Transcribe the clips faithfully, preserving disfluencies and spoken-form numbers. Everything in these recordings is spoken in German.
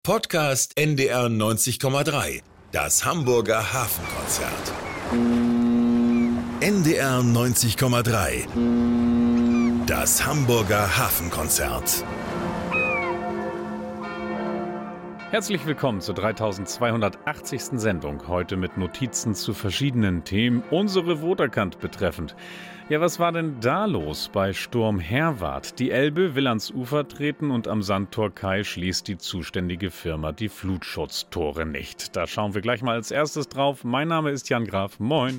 Podcast N D R neunzig Komma drei. Das Hamburger Hafenkonzert. N D R neunzig Komma drei. Das Hamburger Hafenkonzert. Herzlich willkommen zur dreitausendzweihundertachtzigsten Sendung. Heute mit Notizen zu verschiedenen Themen, unsere Wohlerkant betreffend. Ja, was war denn da los bei Sturm Herwart? Die Elbe will ans Ufer treten und am Sandtor Kai schließt die zuständige Firma die Flutschutztore nicht. Da schauen wir gleich mal als erstes drauf. Mein Name ist Jan Graf. Moin.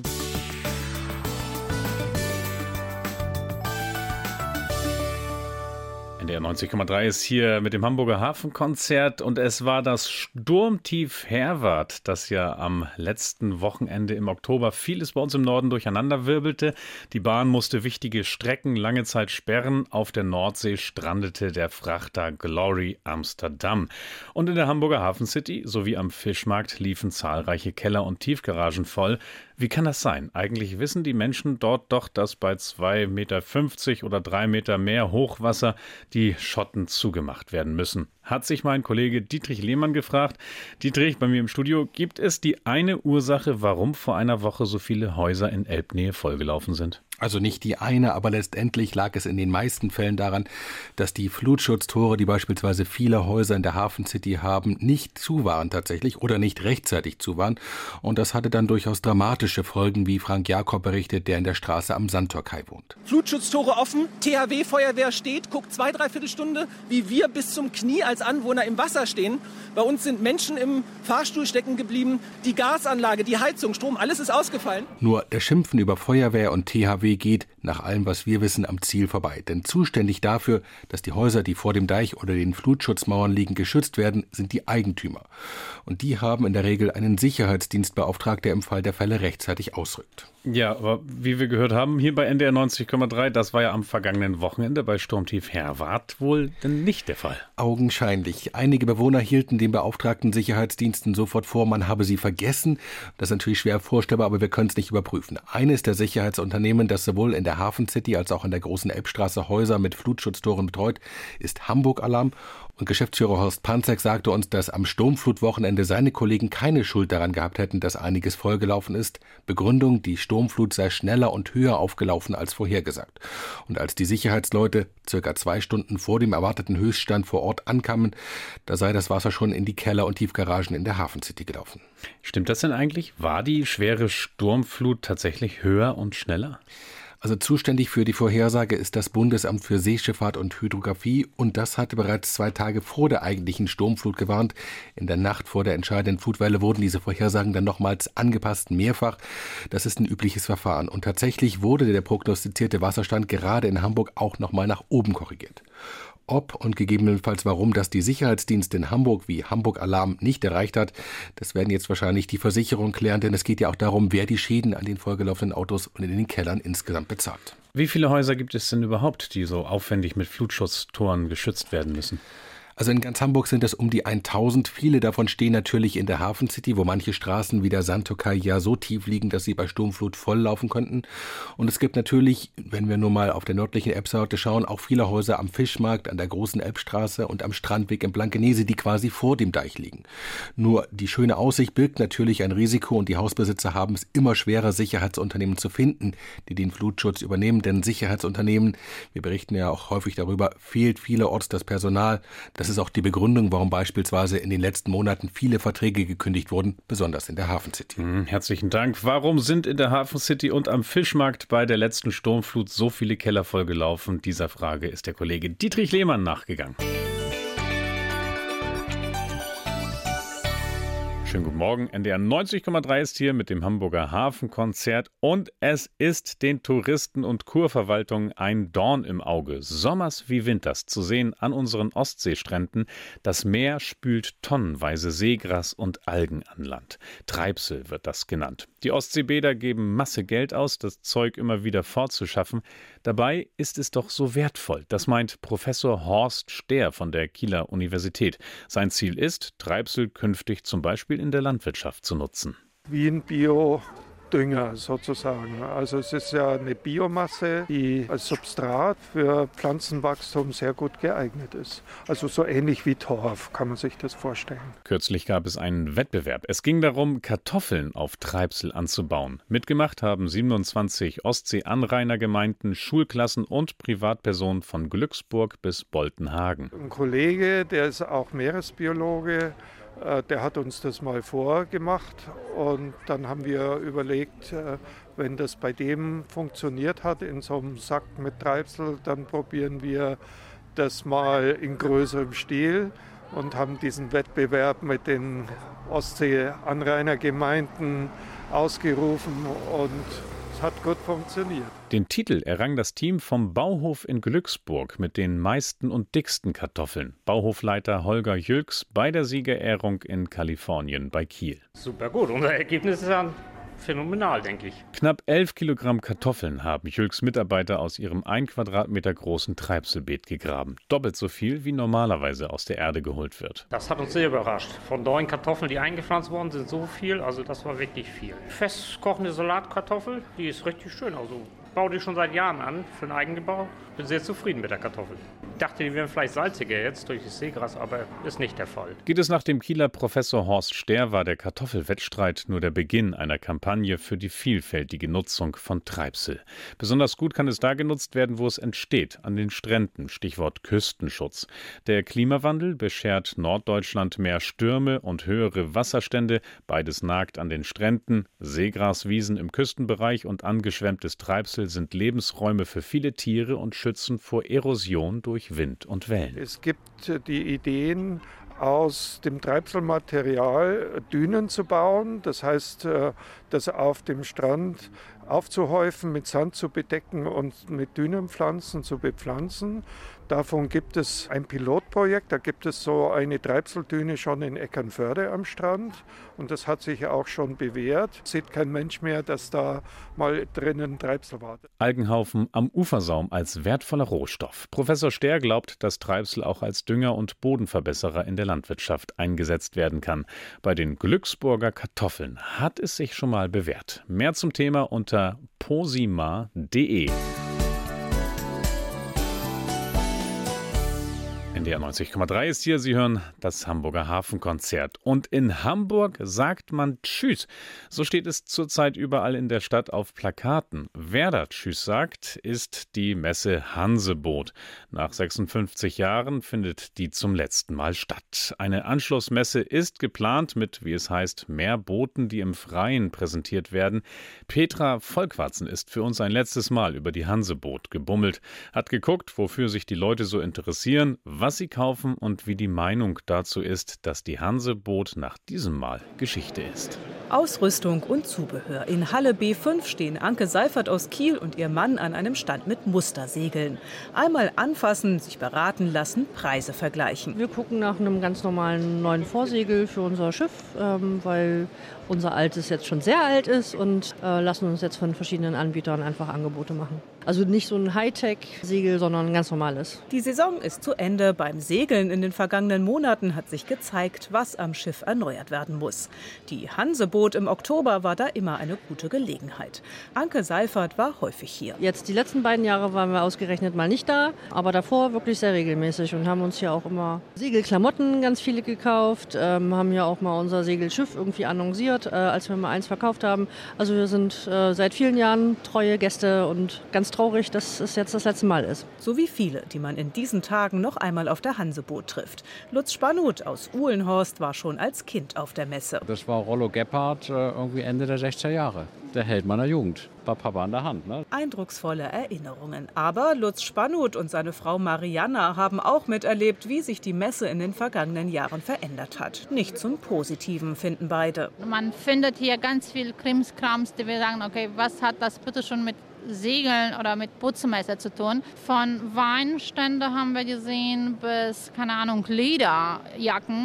N D R neunzig Komma drei ist hier mit dem Hamburger Hafenkonzert und es war das Sturmtief Herwart, das ja am letzten Wochenende im Oktober vieles bei uns im Norden durcheinander wirbelte. Die Bahn musste wichtige Strecken lange Zeit sperren. Auf der Nordsee strandete der Frachter Glory Amsterdam. Und in der Hamburger Hafencity sowie am Fischmarkt liefen zahlreiche Keller- und Tiefgaragen voll. Wie kann das sein? Eigentlich wissen die Menschen dort doch, dass bei zwei Komma fünfzig Meter oder drei Meter mehr Hochwasser die Schotten zugemacht werden müssen. Hat sich mein Kollege Dietrich Lehmann gefragt. Dietrich, bei mir im Studio, gibt es die eine Ursache, warum vor einer Woche so viele Häuser in Elbnähe vollgelaufen sind? Also nicht die eine, aber letztendlich lag es in den meisten Fällen daran, dass die Flutschutztore, die beispielsweise viele Häuser in der Hafencity haben, nicht zu waren tatsächlich oder nicht rechtzeitig zu waren. Und das hatte dann durchaus dramatische Folgen, wie Frank Jakob berichtet, der in der Straße am Sandtor Kai wohnt. Flutschutztore offen, T H W-Feuerwehr steht, guckt zwei, dreiviertel Stunde, wie wir bis zum Knie als Anwohner im Wasser stehen. Bei uns sind Menschen im Fahrstuhl stecken geblieben, die Gasanlage, die Heizung, Strom, alles ist ausgefallen. Nur der Schimpfen über Feuerwehr und T H W geht, nach allem, was wir wissen, am Ziel vorbei. Denn zuständig dafür, dass die Häuser, die vor dem Deich oder den Flutschutzmauern liegen, geschützt werden, sind die Eigentümer. Und die haben in der Regel einen Sicherheitsdienst beauftragt, der im Fall der Fälle rechtzeitig ausrückt. Ja, aber wie wir gehört haben, hier bei N D R neunzig Komma drei, das war ja am vergangenen Wochenende bei Sturmtief Herwart wohl denn nicht der Fall. Augenscheinlich. Einige Bewohner hielten den beauftragten Sicherheitsdiensten sofort vor, man habe sie vergessen. Das ist natürlich schwer vorstellbar, aber wir können es nicht überprüfen. Eines der Sicherheitsunternehmen, das sowohl in der Hafencity als auch in der großen Elbstraße Häuser mit Flutschutztoren betreut, ist Hamburg Alarm. Und Geschäftsführer Horst Panzek sagte uns, dass am Sturmflutwochenende seine Kollegen keine Schuld daran gehabt hätten, dass einiges vollgelaufen ist. Begründung, die Sturmflut sei schneller und höher aufgelaufen als vorhergesagt. Und als die Sicherheitsleute circa zwei Stunden vor dem erwarteten Höchststand vor Ort ankamen, da sei das Wasser schon in die Keller und Tiefgaragen in der Hafencity gelaufen. Stimmt das denn eigentlich? War die schwere Sturmflut tatsächlich höher und schneller? Also zuständig für die Vorhersage ist das Bundesamt für Seeschifffahrt und Hydrographie und das hatte bereits zwei Tage vor der eigentlichen Sturmflut gewarnt. In der Nacht vor der entscheidenden Flutwelle wurden diese Vorhersagen dann nochmals angepasst, mehrfach. Das ist ein übliches Verfahren und tatsächlich wurde der prognostizierte Wasserstand gerade in Hamburg auch nochmal nach oben korrigiert. Ob und gegebenenfalls warum das die Sicherheitsdienste in Hamburg wie Hamburg Alarm nicht erreicht hat, das werden jetzt wahrscheinlich die Versicherungen klären, denn es geht ja auch darum, wer die Schäden an den vollgelaufenen Autos und in den Kellern insgesamt bezahlt. Wie viele Häuser gibt es denn überhaupt, die so aufwendig mit Flutschutztoren geschützt werden müssen? Also in ganz Hamburg sind es um die tausend. Viele davon stehen natürlich in der Hafencity, wo manche Straßen wie der Sandtor Kai ja so tief liegen, dass sie bei Sturmflut volllaufen könnten. Und es gibt natürlich, wenn wir nur mal auf der nördlichen Elbseite schauen, auch viele Häuser am Fischmarkt, an der großen Elbstraße und am Strandweg in Blankenese, die quasi vor dem Deich liegen. Nur die schöne Aussicht birgt natürlich ein Risiko und die Hausbesitzer haben es immer schwerer, Sicherheitsunternehmen zu finden, die den Flutschutz übernehmen. Denn Sicherheitsunternehmen, wir berichten ja auch häufig darüber, fehlt vielerorts das Personal. Das ist auch die Begründung, warum beispielsweise in den letzten Monaten viele Verträge gekündigt wurden, besonders in der Hafencity. Mhm, herzlichen Dank. Warum sind in der Hafencity und am Fischmarkt bei der letzten Sturmflut so viele Keller vollgelaufen? Dieser Frage ist der Kollege Dietrich Lehmann nachgegangen. Schönen guten Morgen. N D R neunzig Komma drei ist hier mit dem Hamburger Hafenkonzert und es ist den Touristen und Kurverwaltungen ein Dorn im Auge. Sommers wie Winters zu sehen an unseren Ostseestränden. Das Meer spült tonnenweise Seegras und Algen an Land. Treibsel wird das genannt. Die Ostseebäder geben Masse Geld aus, das Zeug immer wieder fortzuschaffen. Dabei ist es doch so wertvoll. Das meint Professor Horst Stehr von der Kieler Universität. Sein Ziel ist, Treibsel künftig zum Beispiel in der Landwirtschaft zu nutzen. Wie ein Bio Dünger sozusagen. Also es ist ja eine Biomasse, die als Substrat für Pflanzenwachstum sehr gut geeignet ist. Also so ähnlich wie Torf kann man sich das vorstellen. Kürzlich gab es einen Wettbewerb. Es ging darum, Kartoffeln auf Treibsel anzubauen. Mitgemacht haben siebenundzwanzig Ostsee-Anrainergemeinden, Schulklassen und Privatpersonen von Glücksburg bis Boltenhagen. Ein Kollege, der ist auch Meeresbiologe, der hat uns das mal vorgemacht und dann haben wir überlegt, wenn das bei dem funktioniert hat in so einem Sack mit Treibsel, dann probieren wir das mal in größerem Stil und haben diesen Wettbewerb mit den Ostsee-Anrainergemeinden ausgerufen und es hat gut funktioniert. Den Titel errang das Team vom Bauhof in Glücksburg mit den meisten und dicksten Kartoffeln. Bauhofleiter Holger Jülks bei der Siegerehrung in Kalifornien bei Kiel. Super gut, unser Ergebnis ist ja phänomenal, denke ich. Knapp elf Kilogramm Kartoffeln haben Jülks Mitarbeiter aus ihrem ein Quadratmeter großen Treibselbeet gegraben. Doppelt so viel, wie normalerweise aus der Erde geholt wird. Das hat uns sehr überrascht. Von neun Kartoffeln, die eingepflanzt worden sind, so viel, also das war wirklich viel. Festkochende Salatkartoffel, die ist richtig schön, also baue die schon seit Jahren an für den Eigengebau. Bin sehr zufrieden mit der Kartoffel. Ich dachte, die wären vielleicht salziger jetzt durch das Seegras, aber ist nicht der Fall. Geht es nach dem Kieler Professor Horst Ster, war der Kartoffelwettstreit nur der Beginn einer Kampagne für die vielfältige Nutzung von Treibsel. Besonders gut kann es da genutzt werden, wo es entsteht, an den Stränden, Stichwort Küstenschutz. Der Klimawandel beschert Norddeutschland mehr Stürme und höhere Wasserstände, beides nagt an den Stränden. Seegraswiesen im Küstenbereich und angeschwemmtes Treibsel sind Lebensräume für viele Tiere und schützen vor Erosion durch Wind und Wellen. Es gibt die Ideen, aus dem Treibselmaterial Dünen zu bauen. Das heißt, das auf dem Strand aufzuhäufen, mit Sand zu bedecken und mit Dünenpflanzen zu bepflanzen. Davon gibt es ein Pilotprojekt, da gibt es so eine Treibseldüne schon in Eckernförde am Strand und das hat sich auch schon bewährt. Sieht kein Mensch mehr, dass da mal drinnen Treibsel war. Algenhaufen am Ufersaum als wertvoller Rohstoff. Professor Ster glaubt, dass Treibsel auch als Dünger und Bodenverbesserer in der Landwirtschaft eingesetzt werden kann. Bei den Glücksburger Kartoffeln hat es sich schon mal bewährt. Mehr zum Thema unter posima punkt de. N D R neunzig Komma drei ist hier. Sie hören das Hamburger Hafenkonzert. Und in Hamburg sagt man Tschüss. So steht es zurzeit überall in der Stadt auf Plakaten. Wer da Tschüss sagt, ist die Messe Hanseboot. Nach sechsundfünfzig Jahren findet die zum letzten Mal statt. Eine Anschlussmesse ist geplant mit, wie es heißt, mehr Booten, die im Freien präsentiert werden. Petra Volkwarzen ist für uns ein letztes Mal über die Hanseboot gebummelt, hat geguckt, wofür sich die Leute so interessieren, was sie kaufen und wie die Meinung dazu ist, dass die Hanseboot nach diesem Mal Geschichte ist. Ausrüstung und Zubehör. In Halle B fünf stehen Anke Seifert aus Kiel und ihr Mann an einem Stand mit Mustersegeln. Einmal anfassen, sich beraten lassen, Preise vergleichen. Wir gucken nach einem ganz normalen neuen Vorsegel für unser Schiff, ähm, weil unser altes jetzt schon sehr alt ist und äh, lassen uns jetzt von verschiedenen Anbietern einfach Angebote machen. Also nicht so ein Hightech-Segel, sondern ein ganz normales. Die Saison ist zu Ende. Beim Segeln in den vergangenen Monaten hat sich gezeigt, was am Schiff erneuert werden muss. Die Hanseboot im Oktober war da immer eine gute Gelegenheit. Anke Seifert war häufig hier. Jetzt die letzten beiden Jahre waren wir ausgerechnet mal nicht da, aber davor wirklich sehr regelmäßig und haben uns hier auch immer Segelklamotten ganz viele gekauft, ähm, haben ja auch mal unser Segelschiff irgendwie annonciert, äh, als wir mal eins verkauft haben. Also wir sind äh, seit vielen Jahren treue Gäste und ganz traurig, dass es jetzt das letzte Mal ist. So wie viele, die man in diesen Tagen noch einmal auf der Hanseboot trifft. Lutz Spanut aus Uhlenhorst war schon als Kind auf der Messe. Das war Rollo Gebhardt irgendwie Ende der sechziger Jahre. Der Held meiner Jugend. War Papa an der Hand. Ne? Eindrucksvolle Erinnerungen. Aber Lutz Spanut und seine Frau Marianna haben auch miterlebt, wie sich die Messe in den vergangenen Jahren verändert hat. Nicht zum Positiven, finden beide. Man findet hier ganz viel Krimskrams, die wir sagen, okay, was hat das bitte schon mit Segeln oder mit Bootsmesse zu tun. Von Weinstände haben wir gesehen bis, keine Ahnung, Lederjacken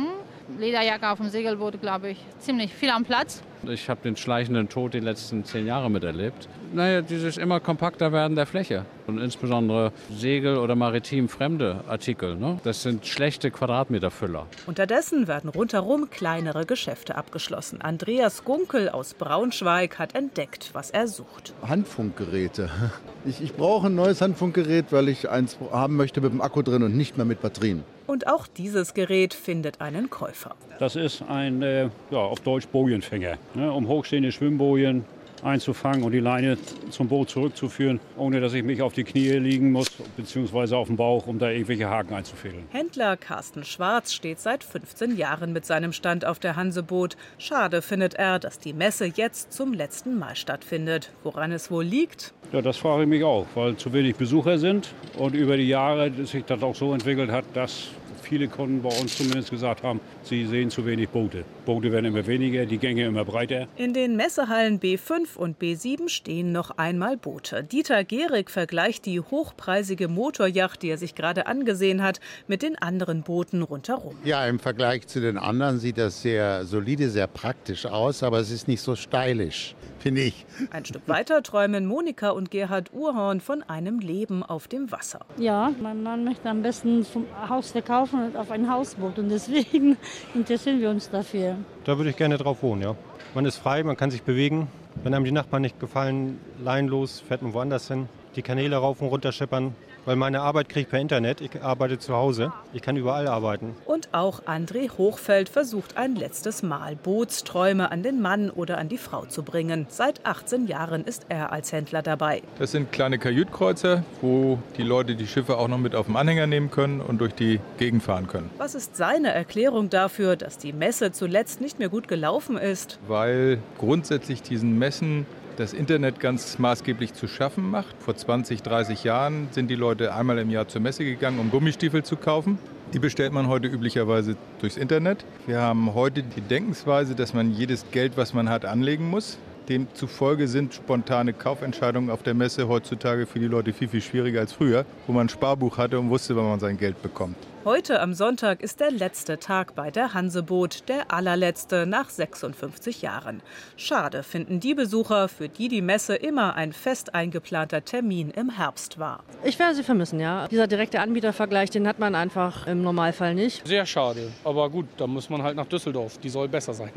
Lederjacke auf dem Segelboot, glaube ich, ziemlich viel am Platz. Ich habe den schleichenden Tod die letzten zehn Jahre miterlebt. Naja, dieses immer kompakter werden der Fläche. Und insbesondere Segel- oder maritim fremde Artikel. Ne? Das sind schlechte Quadratmeterfüller. Unterdessen werden rundherum kleinere Geschäfte abgeschlossen. Andreas Gunkel aus Braunschweig hat entdeckt, was er sucht. Handfunkgeräte. Ich, ich brauche ein neues Handfunkgerät, weil ich eins haben möchte mit dem Akku drin und nicht mehr mit Batterien. Und auch dieses Gerät findet einen Käufer. Das ist ein, äh, ja, auf Deutsch Bojenfänger, ne, um hochstehende Schwimmbojen einzufangen und die Leine zum Boot zurückzuführen, ohne dass ich mich auf die Knie liegen muss, beziehungsweise auf dem Bauch, um da irgendwelche Haken einzufädeln. Händler Carsten Schwarz steht seit fünfzehn Jahren mit seinem Stand auf der Hanseboot. Schade findet er, dass die Messe jetzt zum letzten Mal stattfindet. Woran es wohl liegt? Ja, das frage ich mich auch, weil zu wenig Besucher sind und über die Jahre sich das auch so entwickelt hat, dass viele Kunden bei uns zumindest gesagt haben, sie sehen zu wenig Boote. Boote werden immer weniger, die Gänge immer breiter. In den Messehallen B fünf und B sieben stehen noch einmal Boote. Dieter Gehrig vergleicht die hochpreisige Motorjacht, die er sich gerade angesehen hat, mit den anderen Booten rundherum. Ja, im Vergleich zu den anderen sieht das sehr solide, sehr praktisch aus, aber es ist nicht so stylisch, finde ich. Ein Stück weiter träumen Monika und Gerhard Urhorn von einem Leben auf dem Wasser. Ja, mein Mann möchte am besten vom Haus verkaufen und auf ein Hausboot und deswegen interessieren wir uns dafür. Da würde ich gerne drauf wohnen, ja. Man ist frei, man kann sich bewegen. Wenn einem die Nachbarn nicht gefallen, leinlos, fährt man woanders hin. Die Kanäle rauf und runter schippern. Weil meine Arbeit kriege ich per Internet. Ich arbeite zu Hause. Ich kann überall arbeiten. Und auch André Hochfeld versucht ein letztes Mal, Bootsträume an den Mann oder an die Frau zu bringen. Seit achtzehn Jahren ist er als Händler dabei. Das sind kleine Kajütkreuzer, wo die Leute die Schiffe auch noch mit auf dem Anhänger nehmen können und durch die Gegend fahren können. Was ist seine Erklärung dafür, dass die Messe zuletzt nicht mehr gut gelaufen ist? Weil grundsätzlich diesen Messen das Internet ganz maßgeblich zu schaffen macht. Vor zwanzig, dreißig Jahren sind die Leute einmal im Jahr zur Messe gegangen, um Gummistiefel zu kaufen. Die bestellt man heute üblicherweise durchs Internet. Wir haben heute die Denkensweise, dass man jedes Geld, was man hat, anlegen muss. Demzufolge sind spontane Kaufentscheidungen auf der Messe heutzutage für die Leute viel, viel schwieriger als früher, wo man ein Sparbuch hatte und wusste, wann man sein Geld bekommt. Heute am Sonntag ist der letzte Tag bei der Hanseboot, der allerletzte nach sechsundfünfzig Jahren. Schade finden die Besucher, für die die Messe immer ein fest eingeplanter Termin im Herbst war. Ich werde sie vermissen, ja. Dieser direkte Anbietervergleich, den hat man einfach im Normalfall nicht. Sehr schade, aber gut, da muss man halt nach Düsseldorf. Die soll besser sein.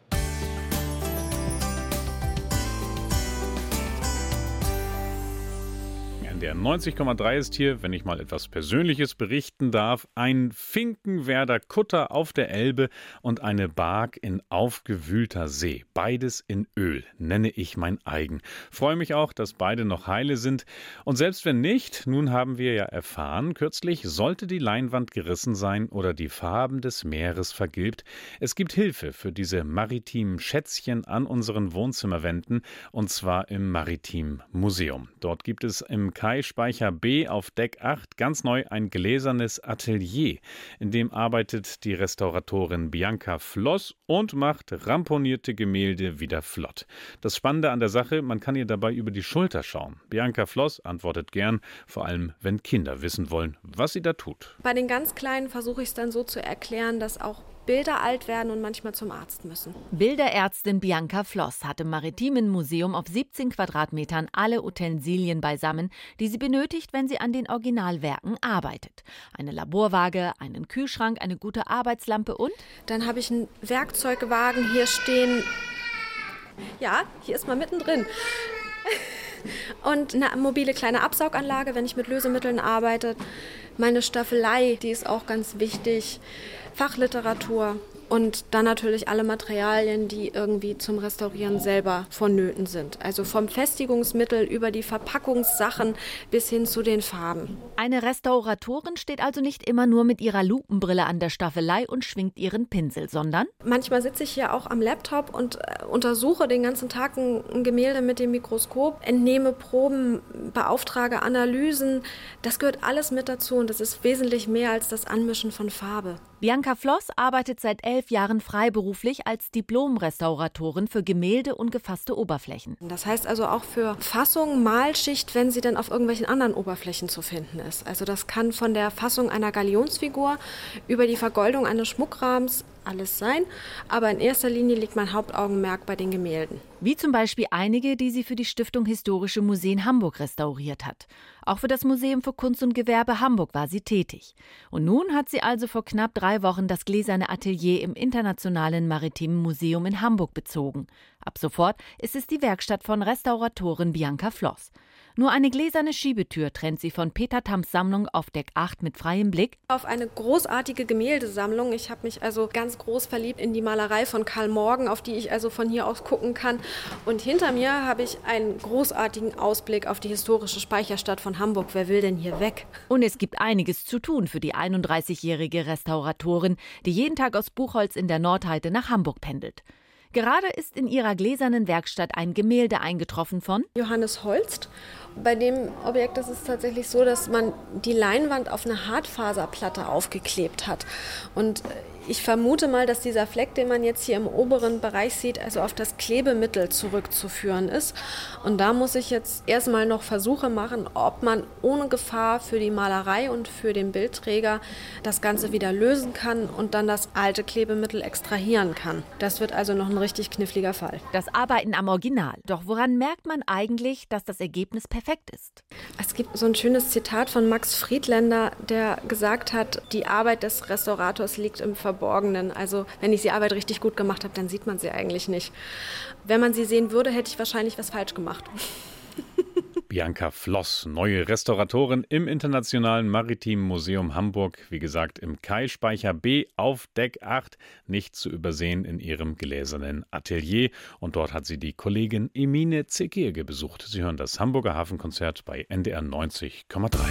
Der neunzig Komma drei ist hier, wenn ich mal etwas Persönliches berichten darf, ein Finkenwerder Kutter auf der Elbe und eine Bark in aufgewühlter See. Beides in Öl, nenne ich mein eigen. Freue mich auch, dass beide noch heile sind. Und selbst wenn nicht, nun haben wir ja erfahren, kürzlich sollte die Leinwand gerissen sein oder die Farben des Meeres vergilbt. Es gibt Hilfe für diese maritimen Schätzchen an unseren Wohnzimmerwänden und zwar im Maritimen Museum. Dort gibt es im Kai Speicher B auf Deck acht ganz neu ein gläsernes Atelier. In dem arbeitet die Restauratorin Bianca Floss und macht ramponierte Gemälde wieder flott. Das Spannende an der Sache, man kann ihr dabei über die Schulter schauen. Bianca Floss antwortet gern, vor allem wenn Kinder wissen wollen, was sie da tut. Bei den ganz Kleinen versuche ich es dann so zu erklären, dass auch Bilder alt werden und manchmal zum Arzt müssen. Bilderärztin Bianca Floss hat im Maritimen Museum auf siebzehn Quadratmetern alle Utensilien beisammen, die sie benötigt, wenn sie an den Originalwerken arbeitet. Eine Laborwaage, einen Kühlschrank, eine gute Arbeitslampe und... Dann habe ich einen Werkzeugwagen hier stehen. Ja, hier ist mal mittendrin. Und eine mobile kleine Absauganlage, wenn ich mit Lösemitteln arbeite. Meine Staffelei, die ist auch ganz wichtig. Fachliteratur und dann natürlich alle Materialien, die irgendwie zum Restaurieren selber vonnöten sind. Also vom Festigungsmittel über die Verpackungssachen bis hin zu den Farben. Eine Restauratorin steht also nicht immer nur mit ihrer Lupenbrille an der Staffelei und schwingt ihren Pinsel, sondern... Manchmal sitze ich hier auch am Laptop und untersuche den ganzen Tag ein Gemälde mit dem Mikroskop, entnehme Proben, beauftrage Analysen. Das gehört alles mit dazu und das ist wesentlich mehr als das Anmischen von Farbe. Bianca Floss arbeitet seit elf Jahren freiberuflich als Diplom-Restauratorin für Gemälde und gefasste Oberflächen. Das heißt also auch für Fassung, Malschicht, wenn sie dann auf irgendwelchen anderen Oberflächen zu finden ist. Also das kann von der Fassung einer Galionsfigur über die Vergoldung eines Schmuckrahmens alles sein, aber in erster Linie liegt mein Hauptaugenmerk bei den Gemälden. Wie zum Beispiel einige, die sie für die Stiftung Historische Museen Hamburg restauriert hat. Auch für das Museum für Kunst und Gewerbe Hamburg war sie tätig. Und nun hat sie also vor knapp drei Wochen das gläserne Atelier im Internationalen Maritimen Museum in Hamburg bezogen. Ab sofort ist es die Werkstatt von Restauratorin Bianca Floss. Nur eine gläserne Schiebetür trennt sie von Peter Thams Sammlung auf Deck acht mit freiem Blick auf eine großartige Gemäldesammlung. Ich habe mich also ganz groß verliebt in die Malerei von Karl Morgen, auf die ich also von hier aus gucken kann. Und hinter mir habe ich einen großartigen Ausblick auf die historische Speicherstadt von Hamburg. Wer will denn hier weg? Und es gibt einiges zu tun für die einunddreißigjährige Restauratorin, die jeden Tag aus Buchholz in der Nordheide nach Hamburg pendelt. Gerade ist in ihrer gläsernen Werkstatt ein Gemälde eingetroffen von Johannes Holst. Bei dem Objekt ist es tatsächlich so, dass man die Leinwand auf eine Hartfaserplatte aufgeklebt hat. Und ich vermute mal, dass dieser Fleck, den man jetzt hier im oberen Bereich sieht, also auf das Klebemittel zurückzuführen ist. Und da muss ich jetzt erstmal noch Versuche machen, ob man ohne Gefahr für die Malerei und für den Bildträger das Ganze wieder lösen kann und dann das alte Klebemittel extrahieren kann. Das wird also noch ein richtig kniffliger Fall. Das Arbeiten am Original. Doch woran merkt man eigentlich, dass das Ergebnis perfekt ist? Es gibt so ein schönes Zitat von Max Friedländer, der gesagt hat, die Arbeit des Restaurators liegt im Verborgenen. Also wenn ich die Arbeit richtig gut gemacht habe, dann sieht man sie eigentlich nicht. Wenn man sie sehen würde, hätte ich wahrscheinlich was falsch gemacht. Bianca Floss, neue Restauratorin im Internationalen Maritimen Museum Hamburg, wie gesagt im Kai-Speicher B auf Deck acht, nicht zu übersehen in ihrem gläsernen Atelier. Und dort hat sie die Kollegin Emine Zekirge besucht. Sie hören das Hamburger Hafenkonzert bei N D R neunzig Komma drei.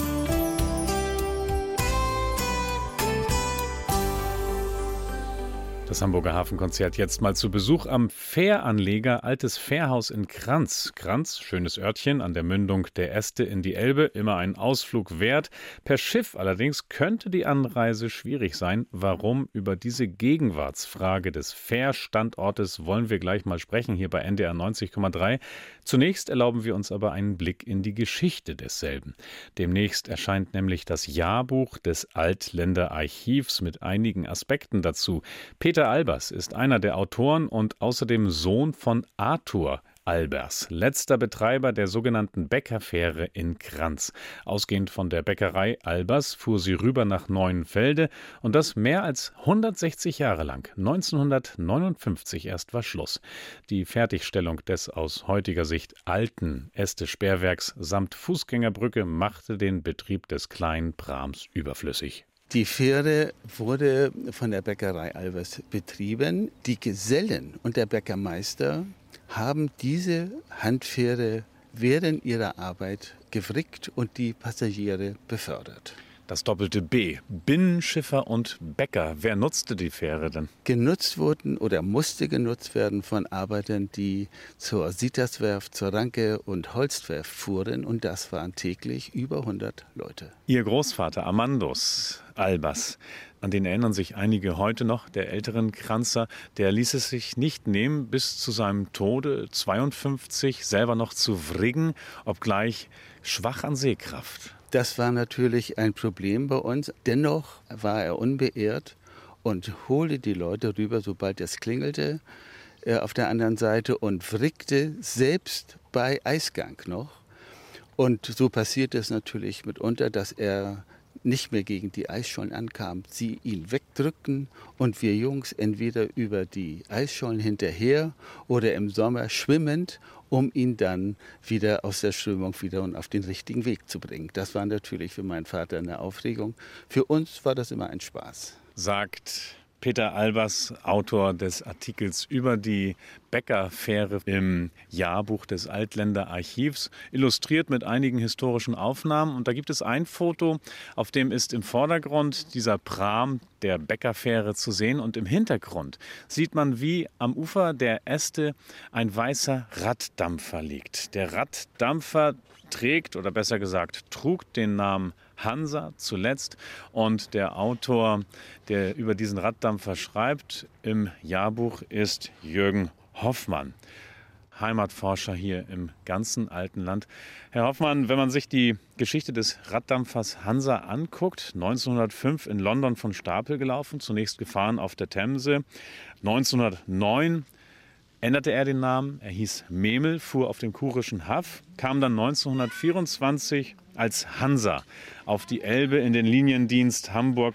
Das Hamburger Hafenkonzert jetzt mal zu Besuch am Fähranleger Altes Fährhaus in Kranz. Kranz, schönes Örtchen an der Mündung der Este in die Elbe, immer ein Ausflug wert. Per Schiff allerdings könnte die Anreise schwierig sein. Warum? Über diese Gegenwartsfrage des Fährstandortes wollen wir gleich mal sprechen hier bei N D R neunzig Komma drei. Zunächst erlauben wir uns aber einen Blick in die Geschichte desselben. Demnächst erscheint nämlich das Jahrbuch des Altländer Archivs mit einigen Aspekten dazu. Peter Albers ist einer der Autoren und außerdem Sohn von Arthur Albers, letzter Betreiber der sogenannten Bäckerfähre in Kranz. Ausgehend von der Bäckerei Albers fuhr sie rüber nach Neuenfelde und das mehr als hundertsechzig Jahre lang. neunzehnhundertneunundfünfzig erst war Schluss. Die Fertigstellung des aus heutiger Sicht alten Este-Sperrwerks samt Fußgängerbrücke machte den Betrieb des kleinen Prams überflüssig. Die Fähre wurde von der Bäckerei Albers betrieben. Die Gesellen und der Bäckermeister haben diese Handfähre während ihrer Arbeit gefrickt und die Passagiere befördert. Das doppelte B, Binnenschiffer und Bäcker. Wer nutzte die Fähre denn? Genutzt wurden oder musste genutzt werden von Arbeitern, die zur Sieterswerft, zur Ranke- und Holstwerft fuhren. Und das waren täglich über hundert Leute. Ihr Großvater Amandus Albers, an den erinnern sich einige heute noch, der älteren Kranzer, der ließ es sich nicht nehmen, bis zu seinem Tode zweiundfünfzig selber noch zu wriggen, obgleich schwach an Sehkraft. Das war natürlich ein Problem bei uns. Dennoch war er unbeirrt und holte die Leute rüber, sobald es klingelte, äh, auf der anderen Seite und frickte selbst bei Eisgang noch. Und so passierte es natürlich mitunter, dass er nicht mehr gegen die Eisschollen ankam, sie ihn wegdrückten und wir Jungs entweder über die Eisschollen hinterher oder im Sommer schwimmend, um ihn dann wieder aus der Strömung wieder und auf den richtigen Weg zu bringen. Das war natürlich für meinen Vater eine Aufregung. Für uns war das immer ein Spaß. Sagt Peter Albers, Autor des Artikels über die Bäckerfähre im Jahrbuch des Altländer Archivs, illustriert mit einigen historischen Aufnahmen. Und da gibt es ein Foto, auf dem ist im Vordergrund dieser Pram der Bäckerfähre zu sehen. Und im Hintergrund sieht man, wie am Ufer der Este ein weißer Raddampfer liegt. Der Raddampfer trägt, oder besser gesagt, trug den Namen Hansa zuletzt. Und der Autor, der über diesen Raddampfer schreibt, im Jahrbuch ist Jürgen Hoffmann. Heimatforscher hier im ganzen alten Land. Herr Hoffmann, wenn man sich die Geschichte des Raddampfers Hansa anguckt, neunzehnhundertfünf in London von Stapel gelaufen, zunächst gefahren auf der Themse. neunzehnhundertneun änderte er den Namen, er hieß Memel, fuhr auf dem Kurischen Haff, kam dann neunzehnhundertvierundzwanzig als Hansa auf die Elbe in den Liniendienst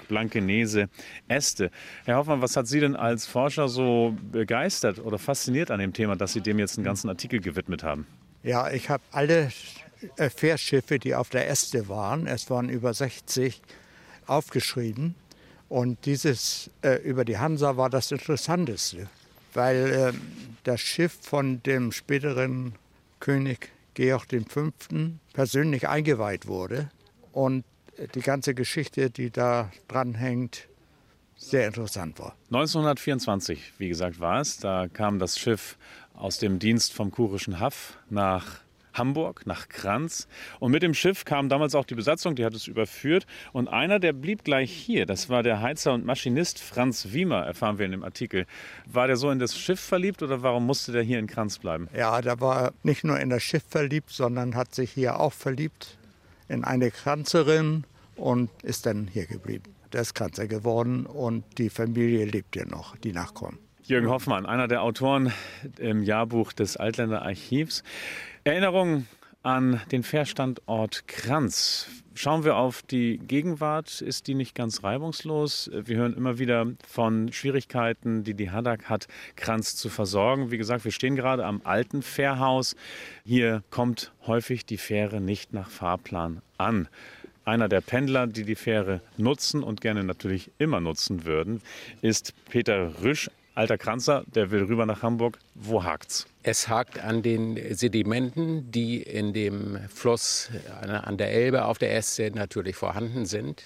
Hamburg-Blankenese-Este. Herr Hoffmann, was hat Sie denn als Forscher so begeistert oder fasziniert an dem Thema, dass Sie dem jetzt einen ganzen Artikel gewidmet haben? Ja, ich habe alle Fährschiffe, die auf der Este waren, es waren über sechzig, aufgeschrieben. Und dieses äh, über die Hansa war das Interessanteste, weil äh, das Schiff von dem späteren König Georg der Fünfte persönlich eingeweiht wurde und die ganze Geschichte, die da dranhängt, sehr interessant war. neunzehnhundertvierundzwanzig, wie gesagt, war es. Da kam das Schiff aus dem Dienst vom Kurischen Haff nach Hamburg, nach Kranz. Und mit dem Schiff kam damals auch die Besatzung, die hat es überführt. Und einer, der blieb gleich hier, das war der Heizer und Maschinist Franz Wiemer, erfahren wir in dem Artikel. War der so in das Schiff verliebt oder warum musste der hier in Kranz bleiben? Ja, der war nicht nur in das Schiff verliebt, sondern hat sich hier auch verliebt in eine Kranzerin und ist dann hier geblieben. Der ist Kranzer geworden und die Familie lebt hier noch, die Nachkommen. Jürgen Hoffmann, einer der Autoren im Jahrbuch des Altländer Archivs. Erinnerung an den Fährstandort Kranz. Schauen wir auf die Gegenwart, ist die nicht ganz reibungslos? Wir hören immer wieder von Schwierigkeiten, die die Haddag hat, Kranz zu versorgen. Wie gesagt, wir stehen gerade am alten Fährhaus. Hier kommt häufig die Fähre nicht nach Fahrplan an. Einer der Pendler, die die Fähre nutzen und gerne natürlich immer nutzen würden, ist Peter Rüsch. Alter Kranzer, der will rüber nach Hamburg. Wo hakt's? Es hakt an den Sedimenten, die in dem Fluss an der Elbe auf der Este natürlich vorhanden sind.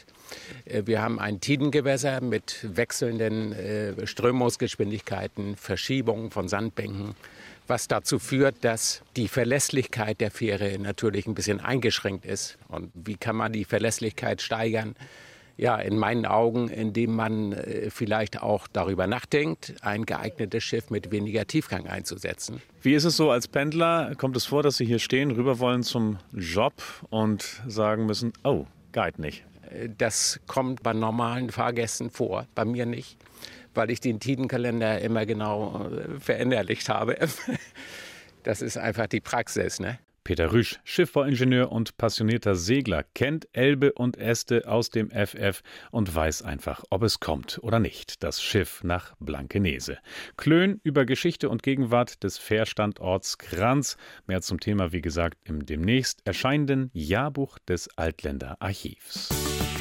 Wir haben ein Tidengewässer mit wechselnden Strömungsgeschwindigkeiten, Verschiebungen von Sandbänken, was dazu führt, dass die Verlässlichkeit der Fähre natürlich ein bisschen eingeschränkt ist. Und wie kann man die Verlässlichkeit steigern? Ja, in meinen Augen, indem man äh, vielleicht auch darüber nachdenkt, ein geeignetes Schiff mit weniger Tiefgang einzusetzen. Wie ist es so als Pendler? Kommt es vor, dass Sie hier stehen, rüber wollen zum Job und sagen müssen, oh, geht nicht? Das kommt bei normalen Fahrgästen vor, bei mir nicht, weil ich den Tidenkalender immer genau äh, verinnerlicht habe. Das ist einfach die Praxis, ne? Peter Rüsch, Schiffbauingenieur und passionierter Segler, kennt Elbe und Este aus dem F F und weiß einfach, ob es kommt oder nicht, das Schiff nach Blankenese. Klön über Geschichte und Gegenwart des Fährstandorts Kranz. Mehr zum Thema, wie gesagt, im demnächst erscheinenden Jahrbuch des Altländer Archivs.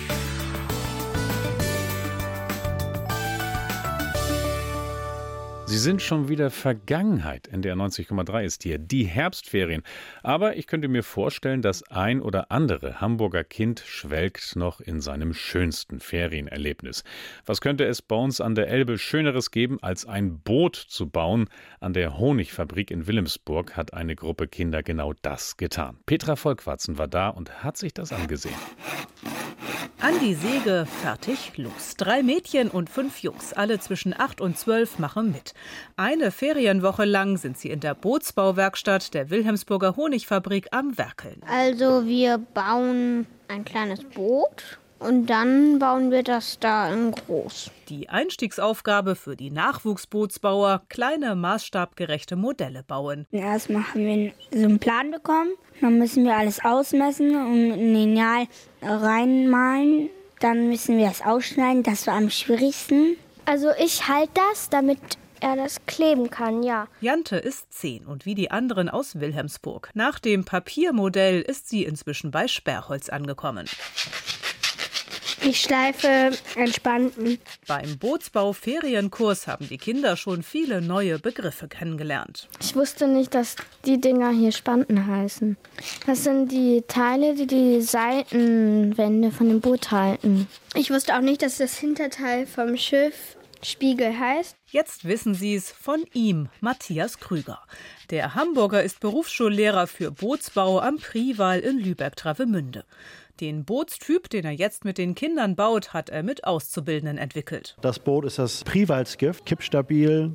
Sie sind schon wieder Vergangenheit. N D R neunzig Komma drei ist hier, die Herbstferien. Aber ich könnte mir vorstellen, das ein oder andere Hamburger Kind schwelgt noch in seinem schönsten Ferienerlebnis. Was könnte es bei uns an der Elbe Schöneres geben, als ein Boot zu bauen? An der Honigfabrik in Wilhelmsburg hat eine Gruppe Kinder genau das getan. Petra Volkwarzen war da und hat sich das angesehen. An die Säge, fertig, los. Drei Mädchen und fünf Jungs, alle zwischen acht und zwölf, machen mit. Eine Ferienwoche lang sind sie in der Bootsbauwerkstatt der Wilhelmsburger Honigfabrik am Werkeln. Also wir bauen ein kleines Boot und dann bauen wir das da in groß. Die Einstiegsaufgabe für die Nachwuchsbootsbauer, kleine maßstabgerechte Modelle bauen. Erstmal haben wir so einen Plan bekommen, dann müssen wir alles ausmessen und ein Lineal reinmalen. Dann müssen wir es ausschneiden, das war am schwierigsten. Also ich halte das, damit er das kleben kann, ja. Jante ist zehn und wie die anderen aus Wilhelmsburg. Nach dem Papiermodell ist sie inzwischen bei Sperrholz angekommen. Ich schleife Entspannten. Beim Bootsbau-Ferienkurs haben die Kinder schon viele neue Begriffe kennengelernt. Ich wusste nicht, dass die Dinger hier Spanten heißen. Das sind die Teile, die die Seitenwände von dem Boot halten. Ich wusste auch nicht, dass das Hinterteil vom Schiff Spiegel heißt. Jetzt wissen Sie es von ihm, Matthias Krüger. Der Hamburger ist Berufsschullehrer für Bootsbau am Priwal in Lübeck-Travemünde. Den Bootstyp, den er jetzt mit den Kindern baut, hat er mit Auszubildenden entwickelt. Das Boot ist das Priwalskiff, kippstabil,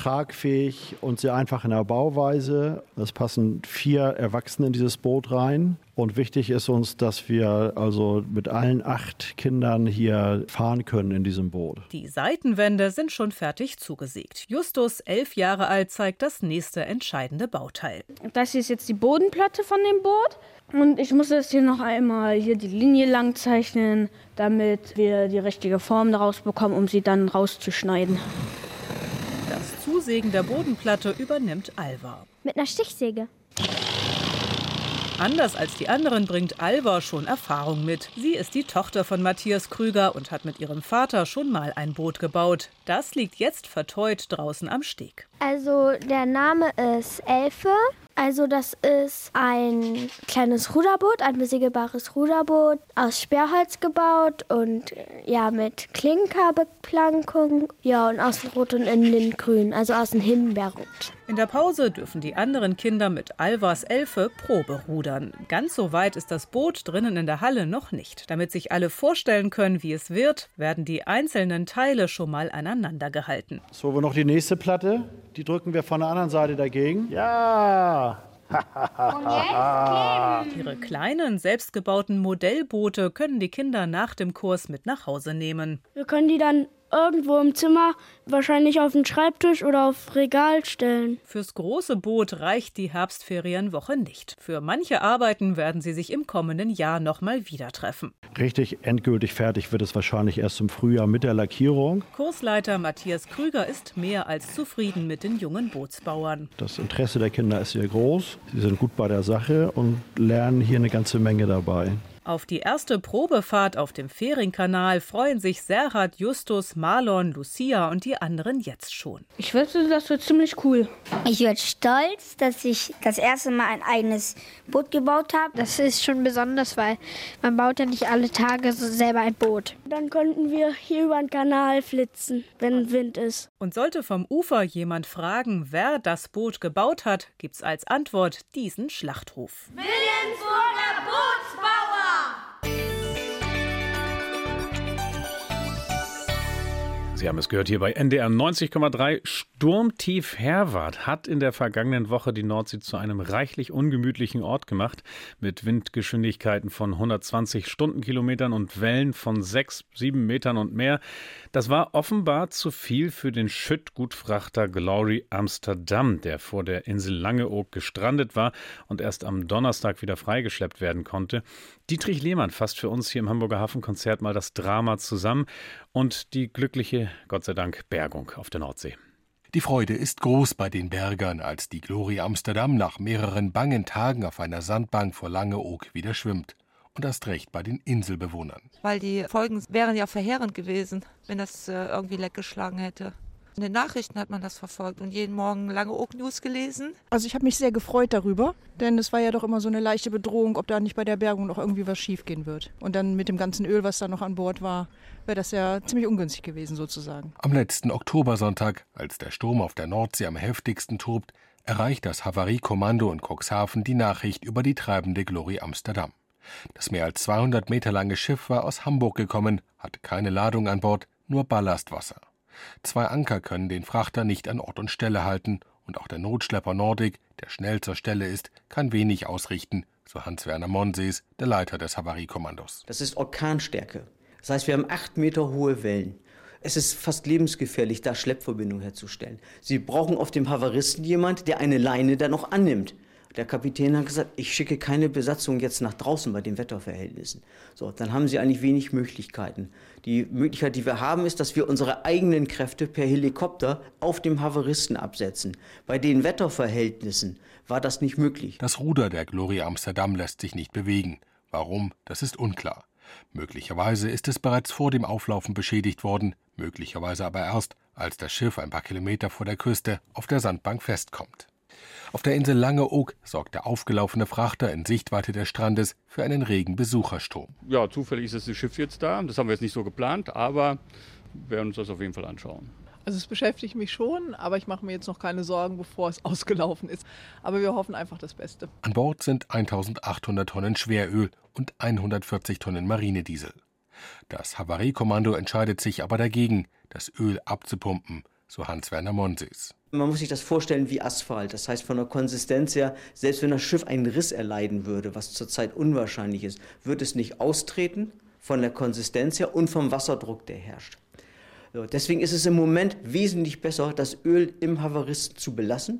tragfähig und sehr einfach in der Bauweise. Es passen vier Erwachsene in dieses Boot rein. Und wichtig ist uns, dass wir also mit allen acht Kindern hier fahren können in diesem Boot. Die Seitenwände sind schon fertig zugesägt. Justus, elf Jahre alt, zeigt das nächste entscheidende Bauteil. Das hier ist jetzt die Bodenplatte von dem Boot. Und ich muss jetzt hier noch einmal hier die Linie lang zeichnen, damit wir die richtige Form daraus bekommen, um sie dann rauszuschneiden. Das Zusägen der Bodenplatte übernimmt Alva. Mit einer Stichsäge. Anders als die anderen bringt Alva schon Erfahrung mit. Sie ist die Tochter von Matthias Krüger und hat mit ihrem Vater schon mal ein Boot gebaut. Das liegt jetzt verteut draußen am Steg. Also der Name ist Elfe. Also das ist ein kleines Ruderboot, ein besegelbares Ruderboot, aus Sperrholz gebaut und ja mit Klinkerbeplankung, ja und außen rot und innen lindgrün, also außen Himbeerrot. In der Pause dürfen die anderen Kinder mit Alvas Elfe Probe rudern. Ganz so weit ist das Boot drinnen in der Halle noch nicht. Damit sich alle vorstellen können, wie es wird, werden die einzelnen Teile schon mal aneinander gehalten. So, wir noch die nächste Platte. Die drücken wir von der anderen Seite dagegen. Ja! Ihre kleinen, selbstgebauten Modellboote können die Kinder nach dem Kurs mit nach Hause nehmen. Wir können die dann irgendwo im Zimmer, wahrscheinlich auf den Schreibtisch oder auf Regal stellen. Fürs große Boot reicht die Herbstferienwoche nicht. Für manche Arbeiten werden sie sich im kommenden Jahr noch mal wieder treffen. Richtig endgültig fertig wird es wahrscheinlich erst im Frühjahr mit der Lackierung. Kursleiter Matthias Krüger ist mehr als zufrieden mit den jungen Bootsbauern. Das Interesse der Kinder ist sehr groß. Sie sind gut bei der Sache und lernen hier eine ganze Menge dabei. Auf die erste Probefahrt auf dem Fähringkanal freuen sich Serhat, Justus, Marlon, Lucia und die anderen jetzt schon. Ich wette, das wird ziemlich cool. Ich werde stolz, dass ich das erste Mal ein eigenes Boot gebaut habe. Das ist schon besonders, weil man baut ja nicht alle Tage so selber ein Boot. Dann könnten wir hier über den Kanal flitzen, wenn Wind ist. Und sollte vom Ufer jemand fragen, wer das Boot gebaut hat, gibt's als Antwort diesen Schlachtruf. Wilhelmsburger Bootsbauer! Sie haben es gehört hier bei N D R neunzig Komma drei. Sturmtief Herwart hat in der vergangenen Woche die Nordsee zu einem reichlich ungemütlichen Ort gemacht. Mit Windgeschwindigkeiten von hundertzwanzig Stundenkilometern und Wellen von sechs, sieben Metern und mehr. Das war offenbar zu viel für den Schüttgutfrachter Glory Amsterdam, der vor der Insel Langeoog gestrandet war und erst am Donnerstag wieder freigeschleppt werden konnte. Dietrich Lehmann fasst für uns hier im Hamburger Hafenkonzert mal das Drama zusammen und die glückliche, Gott sei Dank, Bergung auf der Nordsee. Die Freude ist groß bei den Bergern, als die Glory Amsterdam nach mehreren bangen Tagen auf einer Sandbank vor Langeoog wieder schwimmt. Und erst recht bei den Inselbewohnern. Weil die Folgen wären ja verheerend gewesen, wenn das äh, irgendwie leckgeschlagen hätte. In den Nachrichten hat man das verfolgt und jeden Morgen Langeoog News gelesen. Also ich habe mich sehr gefreut darüber, denn es war ja doch immer so eine leichte Bedrohung, ob da nicht bei der Bergung noch irgendwie was schiefgehen wird. Und dann mit dem ganzen Öl, was da noch an Bord war, wäre das ja ziemlich ungünstig gewesen sozusagen. Am letzten Oktobersonntag, als der Sturm auf der Nordsee am heftigsten tobt, erreicht das Havariekommando in Cuxhaven die Nachricht über die treibende Glory Amsterdam. Das mehr als zweihundert Meter lange Schiff war aus Hamburg gekommen, hatte keine Ladung an Bord, nur Ballastwasser. Zwei Anker können den Frachter nicht an Ort und Stelle halten und auch der Notschlepper Nordic, der schnell zur Stelle ist, kann wenig ausrichten, so Hans-Werner Monsees, der Leiter des Havariekommandos. Das ist Orkanstärke. Das heißt, wir haben acht Meter hohe Wellen. Es ist fast lebensgefährlich, da Schleppverbindung herzustellen. Sie brauchen auf dem Havaristen jemand, der eine Leine dann noch annimmt. Der Kapitän hat gesagt, ich schicke keine Besatzung jetzt nach draußen bei den Wetterverhältnissen. So, dann haben sie eigentlich wenig Möglichkeiten. Die Möglichkeit, die wir haben, ist, dass wir unsere eigenen Kräfte per Helikopter auf dem Havaristen absetzen. Bei den Wetterverhältnissen war das nicht möglich. Das Ruder der Glory Amsterdam lässt sich nicht bewegen. Warum, das ist unklar. Möglicherweise ist es bereits vor dem Auflaufen beschädigt worden, möglicherweise aber erst, als das Schiff ein paar Kilometer vor der Küste auf der Sandbank festkommt. Auf der Insel Langeoog sorgt der aufgelaufene Frachter in Sichtweite des Strandes für einen regen Besucherstrom. Ja, zufällig ist das Schiff jetzt da. Das haben wir jetzt nicht so geplant, aber wir werden uns das auf jeden Fall anschauen. Also es beschäftigt mich schon, aber ich mache mir jetzt noch keine Sorgen, bevor es ausgelaufen ist. Aber wir hoffen einfach das Beste. An Bord sind eintausendachthundert Tonnen Schweröl und hundertvierzig Tonnen Marinediesel. Das Havariekommando entscheidet sich aber dagegen, das Öl abzupumpen, so Hans-Werner Monsees. Man muss sich das vorstellen wie Asphalt. Das heißt, von der Konsistenz her, selbst wenn das Schiff einen Riss erleiden würde, was zurzeit unwahrscheinlich ist, wird es nicht austreten von der Konsistenz her und vom Wasserdruck, der herrscht. So, deswegen ist es im Moment wesentlich besser, das Öl im Havaristen zu belassen.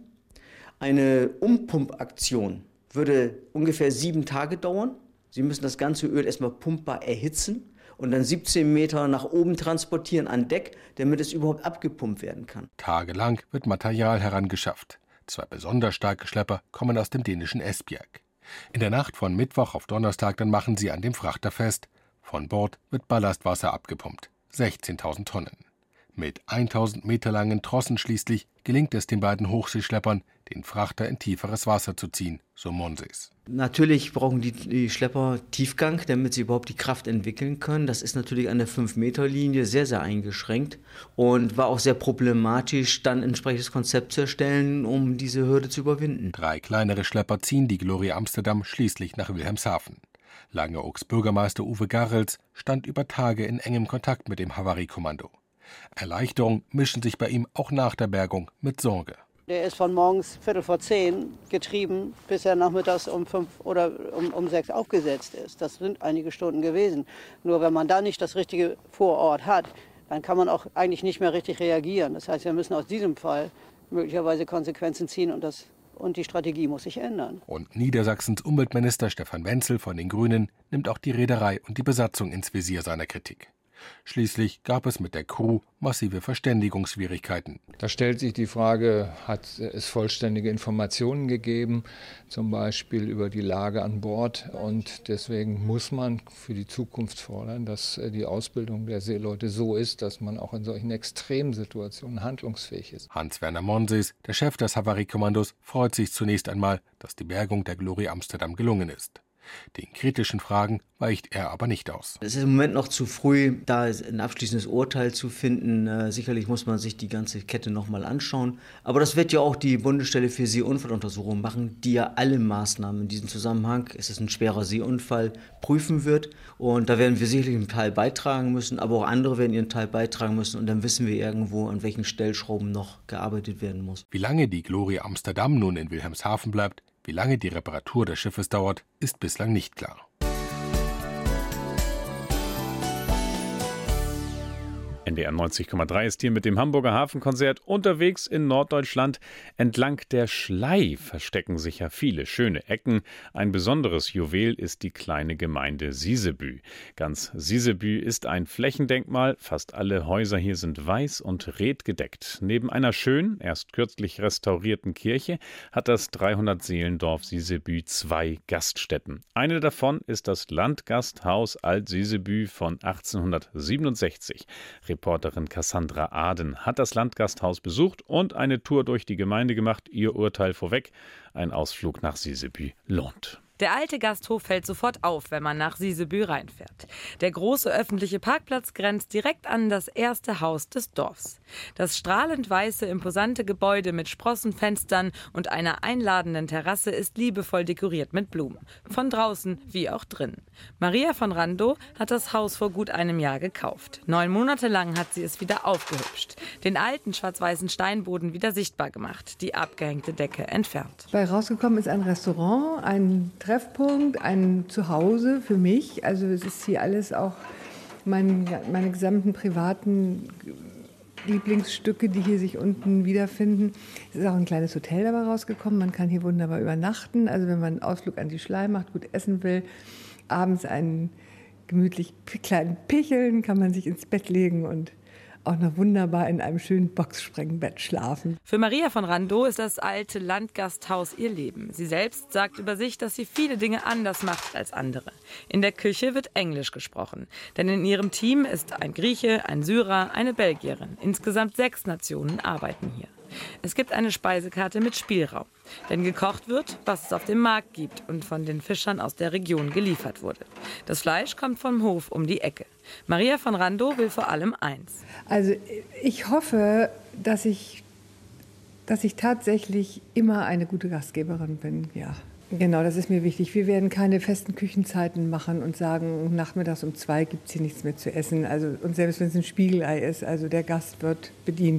Eine Umpumpaktion würde ungefähr sieben Tage dauern. Sie müssen das ganze Öl erstmal pumpbar erhitzen und dann siebzehn Meter nach oben transportieren an Deck, damit es überhaupt abgepumpt werden kann. Tagelang wird Material herangeschafft. Zwei besonders starke Schlepper kommen aus dem dänischen Esbjerg. In der Nacht von Mittwoch auf Donnerstag dann machen sie an dem Frachter fest. Von Bord wird Ballastwasser abgepumpt. sechzehntausend Tonnen. Mit tausend Meter langen Trossen schließlich gelingt es den beiden Hochseeschleppern, den Frachter in tieferes Wasser zu ziehen, so Monsees. Natürlich brauchen die, die Schlepper Tiefgang, damit sie überhaupt die Kraft entwickeln können. Das ist natürlich an der fünf Meter Linie sehr, sehr eingeschränkt und war auch sehr problematisch, dann ein entsprechendes Konzept zu erstellen, um diese Hürde zu überwinden. Drei kleinere Schlepper ziehen die Glory Amsterdam schließlich nach Wilhelmshaven. Langeoaks Bürgermeister Uwe Garrels stand über Tage in engem Kontakt mit dem Havariekommando. Erleichterung mischen sich bei ihm auch nach der Bergung mit Sorge. Der ist von morgens Viertel vor zehn getrieben, bis er nachmittags um fünf oder um, um sechs aufgesetzt ist. Das sind einige Stunden gewesen. Nur wenn man da nicht das Richtige vor Ort hat, dann kann man auch eigentlich nicht mehr richtig reagieren. Das heißt, wir müssen aus diesem Fall möglicherweise Konsequenzen ziehen und, das, und die Strategie muss sich ändern. Und Niedersachsens Umweltminister Stefan Wenzel von den Grünen nimmt auch die Reederei und die Besatzung ins Visier seiner Kritik. Schließlich gab es mit der Crew massive Verständigungsschwierigkeiten. Da stellt sich die Frage, hat es vollständige Informationen gegeben, zum Beispiel über die Lage an Bord. Und deswegen muss man für die Zukunft fordern, dass die Ausbildung der Seeleute so ist, dass man auch in solchen Extremsituationen handlungsfähig ist. Hans-Werner Monsees, der Chef des Havariekommandos, freut sich zunächst einmal, dass die Bergung der Glory Amsterdam gelungen ist. Den kritischen Fragen weicht er aber nicht aus. Es ist im Moment noch zu früh, da ein abschließendes Urteil zu finden. Äh, sicherlich muss man sich die ganze Kette noch mal anschauen. Aber das wird ja auch die Bundesstelle für Seeunfalluntersuchungen machen, die ja alle Maßnahmen in diesem Zusammenhang, es ist ein schwerer Seeunfall, prüfen wird. Und da werden wir sicherlich einen Teil beitragen müssen, aber auch andere werden ihren Teil beitragen müssen. Und dann wissen wir irgendwo, an welchen Stellschrauben noch gearbeitet werden muss. Wie lange die Glory Amsterdam nun in Wilhelmshaven bleibt, wie lange die Reparatur des Schiffes dauert, ist bislang nicht klar. N D R neunzig Komma drei ist hier mit dem Hamburger Hafenkonzert unterwegs in Norddeutschland. Entlang der Schlei verstecken sich ja viele schöne Ecken. Ein besonderes Juwel ist die kleine Gemeinde Sisebü. Ganz Sisebü ist ein Flächendenkmal. Fast alle Häuser hier sind weiß und redgedeckt. Neben einer schönen, erst kürzlich restaurierten Kirche hat das dreihundert-Seelendorf Sisebü zwei Gaststätten. Eine davon ist das Landgasthaus Alt-Sisebü von achtzehnhundertsiebenundsechzig. Reporterin Cassandra Aden hat das Landgasthaus besucht und eine Tour durch die Gemeinde gemacht. Ihr Urteil vorweg: Ein Ausflug nach Sisebü lohnt. Der alte Gasthof fällt sofort auf, wenn man nach Sisebü reinfährt. Der große öffentliche Parkplatz grenzt direkt an das erste Haus des Dorfs. Das strahlend weiße, imposante Gebäude mit Sprossenfenstern und einer einladenden Terrasse ist liebevoll dekoriert mit Blumen. Von draußen wie auch drinnen. Maria von Randow hat das Haus vor gut einem Jahr gekauft. Neun Monate lang hat sie es wieder aufgehübscht. Den alten schwarz-weißen Steinboden wieder sichtbar gemacht. Die abgehängte Decke entfernt. Bei rausgekommen ist ein Restaurant, ein Treffpunkt, ein Zuhause für mich. Also es ist hier alles auch mein, meine gesamten privaten Lieblingsstücke, die hier sich unten wiederfinden. Es ist auch ein kleines Hotel dabei rausgekommen. Man kann hier wunderbar übernachten. Also wenn man einen Ausflug an die Schlei macht, gut essen will, abends einen gemütlich kleinen Picheln, kann man sich ins Bett legen und auch noch wunderbar in einem schönen Boxsprengbett schlafen. Für Maria von Randow ist das alte Landgasthaus ihr Leben. Sie selbst sagt über sich, dass sie viele Dinge anders macht als andere. In der Küche wird Englisch gesprochen. Denn in ihrem Team ist ein Grieche, ein Syrer, eine Belgierin. Insgesamt sechs Nationen arbeiten hier. Es gibt eine Speisekarte mit Spielraum. Denn gekocht wird, was es auf dem Markt gibt und von den Fischern aus der Region geliefert wurde. Das Fleisch kommt vom Hof um die Ecke. Maria von Randow will vor allem eins. Also ich hoffe, dass ich, dass ich tatsächlich immer eine gute Gastgeberin bin, ja. Genau, das ist mir wichtig. Wir werden keine festen Küchenzeiten machen und sagen, nachmittags um zwei gibt es hier nichts mehr zu essen. Also, und selbst wenn es ein Spiegelei ist, also der Gast wird bedient.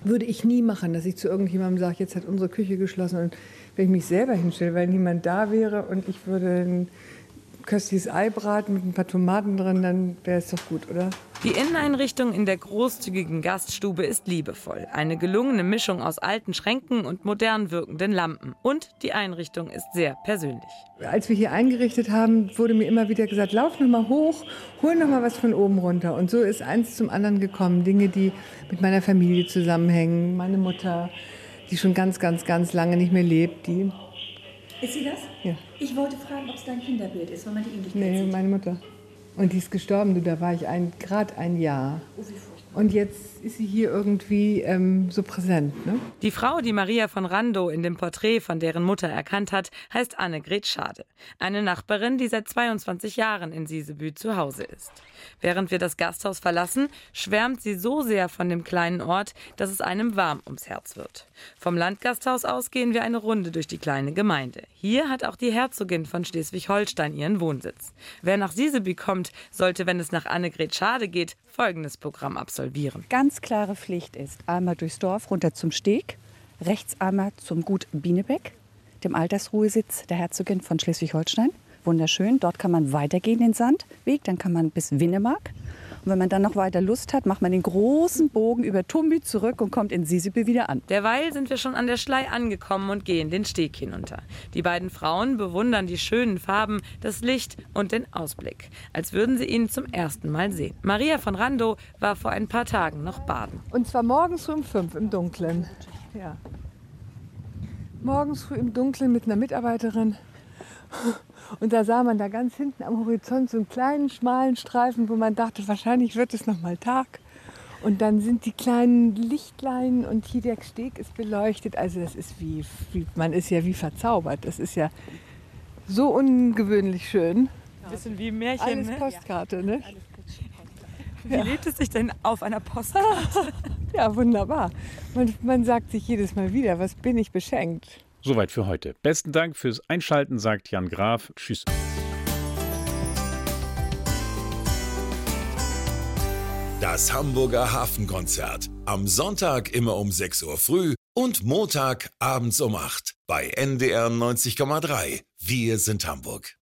würde ich nie machen, dass ich zu irgendjemandem sage, jetzt hat unsere Küche geschlossen und wenn ich mich selber hinstelle, weil niemand da wäre und ich würde ein köstliches Ei braten mit ein paar Tomaten drin, dann wäre es doch gut, oder? Die Inneneinrichtung in der großzügigen Gaststube ist liebevoll. Eine gelungene Mischung aus alten Schränken und modern wirkenden Lampen. Und die Einrichtung ist sehr persönlich. Als wir hier eingerichtet haben, wurde mir immer wieder gesagt, lauf noch mal hoch, hol noch mal was von oben runter. Und so ist eins zum anderen gekommen. Dinge, die mit meiner Familie zusammenhängen. Meine Mutter, die schon ganz, ganz, ganz lange nicht mehr lebt, die... Ist sie das? Ja. Ich wollte fragen, ob es dein Kinderbild ist, weil man die Ähnlichkeit Nee, sieht. meine Mutter. Und die ist gestorben, du, da war ich ein, gerade ein Jahr. Oh, wie furchtbar. Und jetzt ist sie hier irgendwie ähm, so präsent. Ne? Die Frau, die Maria von Randow in dem Porträt von deren Mutter erkannt hat, heißt Annegret Schade. Eine Nachbarin, die seit zweiundzwanzig Jahren in Sisebü zu Hause ist. Während wir das Gasthaus verlassen, schwärmt sie so sehr von dem kleinen Ort, dass es einem warm ums Herz wird. Vom Landgasthaus aus gehen wir eine Runde durch die kleine Gemeinde. Hier hat auch die Herzogin von Schleswig-Holstein ihren Wohnsitz. Wer nach Sisebü kommt, sollte, wenn es nach Annegret Schade geht, folgendes Programm absolvieren. Ganz klare Pflicht ist, einmal durchs Dorf runter zum Steg, rechts einmal zum Gut Bienebeck, dem Altersruhesitz der Herzogin von Schleswig-Holstein. Wunderschön, dort kann man weitergehen den Sandweg, dann kann man bis Winnemark. Und wenn man dann noch weiter Lust hat, macht man den großen Bogen über Tumby zurück und kommt in Sisebü wieder an. Derweil sind wir schon an der Schlei angekommen und gehen den Steg hinunter. Die beiden Frauen bewundern die schönen Farben, das Licht und den Ausblick, als würden sie ihn zum ersten Mal sehen. Maria von Randow war vor ein paar Tagen noch baden. Und zwar morgens früh um fünf im Dunkeln. Ja. Morgens früh im Dunkeln mit einer Mitarbeiterin. Und da sah man da ganz hinten am Horizont so einen kleinen, schmalen Streifen, wo man dachte, wahrscheinlich wird es noch mal Tag. Und dann sind die kleinen Lichtlein und hier der Steg ist beleuchtet. Also das ist wie, wie man ist ja wie verzaubert. Das ist ja so ungewöhnlich schön. Ein bisschen wie ein Märchen, Alles ne? Postkarte, ne? Wie lebt es sich denn auf einer Postkarte? Ja, wunderbar. Man, man sagt sich jedes Mal wieder, was bin ich beschenkt. Soweit für heute. Besten Dank fürs Einschalten, sagt Jan Graf. Tschüss. Das Hamburger Hafenkonzert. Am Sonntag immer um sechs Uhr früh und Montag abends um acht. Bei N D R neunzig Komma drei. Wir sind Hamburg.